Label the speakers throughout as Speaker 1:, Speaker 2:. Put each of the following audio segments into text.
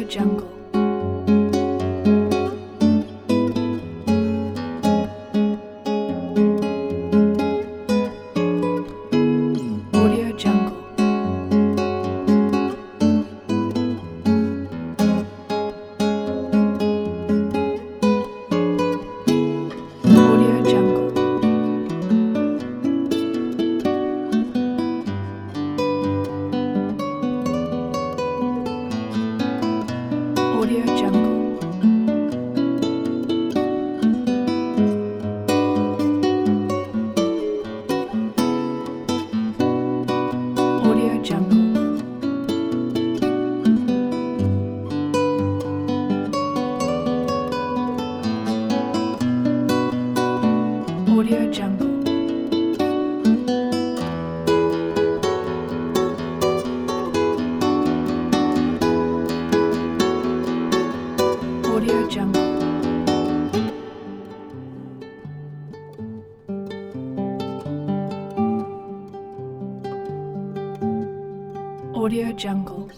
Speaker 1: Jungle. Audio Jungle. Audio Jungle. Audio Jungle. Audio Jungle. Audio Jungle. Audio Jungle. Audio Jungle.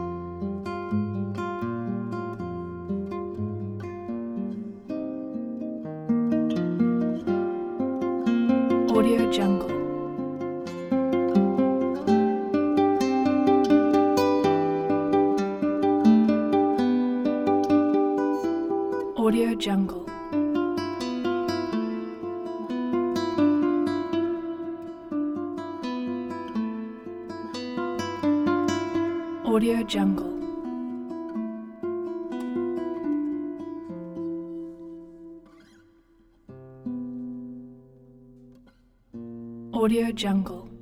Speaker 1: Audio Jungle. Audio Jungle. Audio Jungle. Audio Jungle.